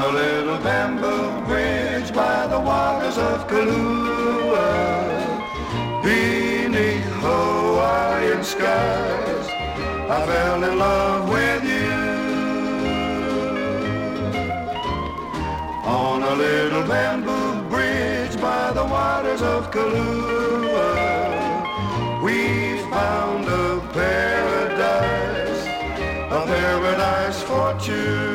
a little bamboo bridge by the waters of Kahlua, beneath Hawaiian skies, I fell in love with you. On a little bamboo bridge by the waters of Kahlua, we found a paradise for two.